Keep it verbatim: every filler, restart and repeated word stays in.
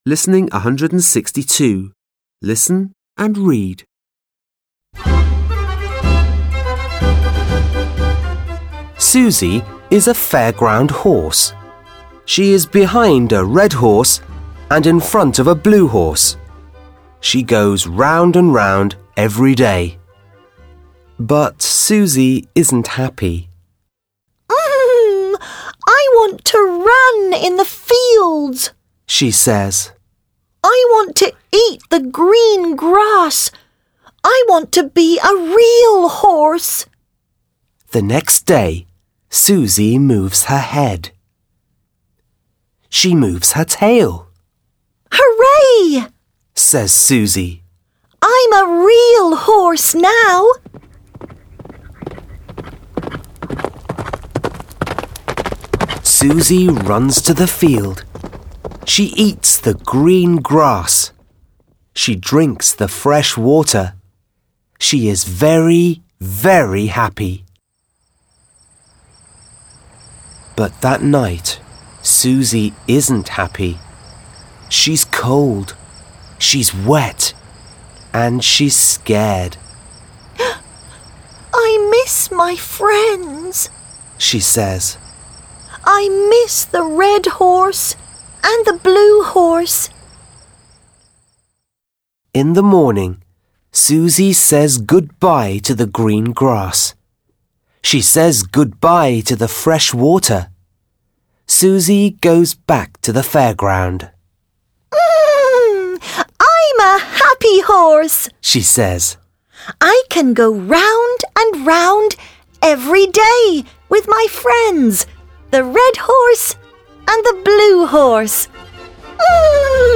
Listening one hundred sixty-two. Listen and read. Susie is a fairground horse. She is behind a red horse and in front of a blue horse. She goes round and round every day. But Susie isn't happy. Mm, I want to run in the fields, she says. I want to eat the green grass. I want to be a real horse. The next day, Susie moves her head. She moves her tail. Hooray! Says Susie. I'm a real horse now. Susie runs to the field. She eats the green grass. She drinks the fresh water. She is very, very happy. But that night, Susie isn't happy. She's cold, she's wet, and she's scared. I miss my friends, she says. I miss the red horse and the blue horse. In the morning, Susie says goodbye to the green grass. She says goodbye to the fresh water. Susie goes back to the fairground. Mm, I'm a happy horse, she says. I can go round and round every day with my friends, the red horse and the blue horse. Mm.